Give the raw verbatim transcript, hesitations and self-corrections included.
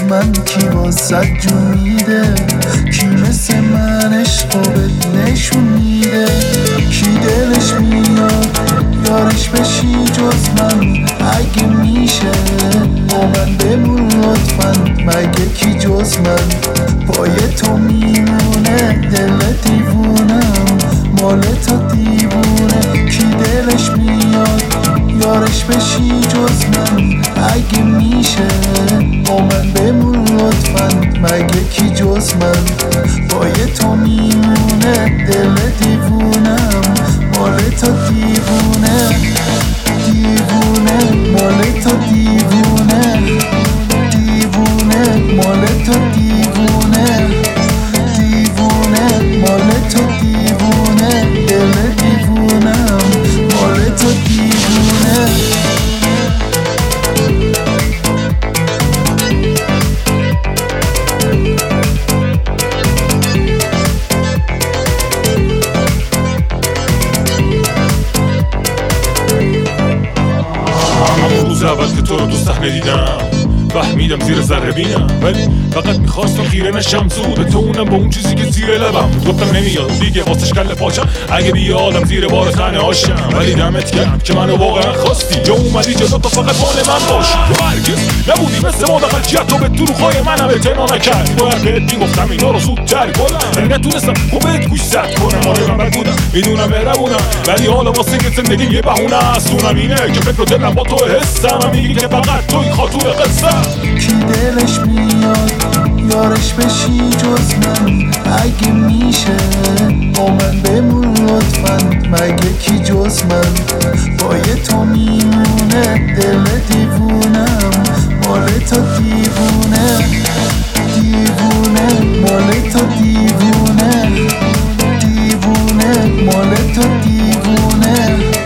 من کی واسه جون میده؟ کی مثل من عشقو بهت نشون میده؟ کی دلش میاد یارش بشی جز من؟ اگه میشه با من بمون لطفا، مگه کی جز من پای تو میمونه؟ دل دیوونم مال تو دیوونه. کی دلش میاد یارش بشی جز من؟ اگه میشه با من بمون لطفا، مگه کی جز من پای تو میمونه؟ دل دیوونم مال تو دیوونه. دیوونه مال تو دیوونه. دیوونه مال تو دیوونه. دیوونه مال تو دیوونه. دل دیوونم مال تو دیوونه. همون روز اول که تو رو تو صحنه دیدم فهمیدم زیر ذره بینم، ولی فقط میخواستم خیره نشم زود تو اونم با اون چیزی که زیر لبم. گفتم نمیاد دیگه واسش کله پاچم، اگه بیادم زیر بار خنه هاشم. ولی دمت گرم که منو واقعا خواستی، یا اومدی جلو تا فقط مال من باشی. تو هرگز نبودی مثل ما دقلچیت تو به دروغای منم اعتنا نکردی. باید بهت میگفتم اینا رو زودتر کنم، نتونستم خوبت گوش زد کنم. آره من بد بودم میدونم مهربونم، ولی حالا واسه که زندگی یه بهونه است. اونم اینه که فکر و دلم با تو حسم، میگی که فقط توی خاطور قصه. کی دلش میاد یارش بشی جز من؟ اگه میشه با من بمون لطفا، مگه کی جز من پای تو میمونه؟ دل دیوونم مال تو دیوونه. دیوونه مال تو دیوونه. دیوونه مال تو دیوونه.